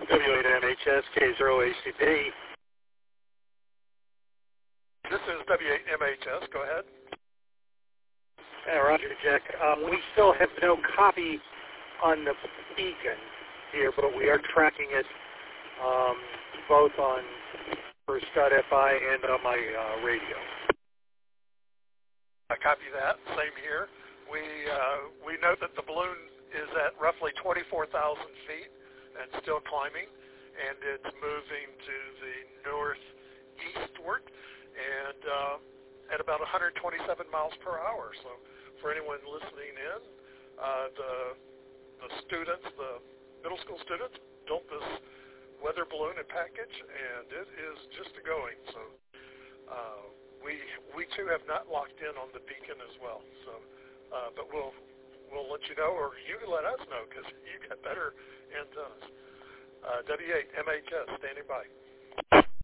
W8MHS K0ACP. This is W8MHS. Go ahead. Roger, Jack. We still have no copy on the beacon here, but we are tracking it both on First.fi and on my radio. I copy that. Same here. We note that the balloon is at roughly 24,000 feet and still climbing, and it's moving to the northeastward and at about 127 miles per hour. So for anyone listening in, the students, the middle school students, built this weather balloon and package, and it is just going. So we too have not locked in on the beacon as well. So, but we'll let you know, or you can let us know because you got better antennas. W8 MHS standing by.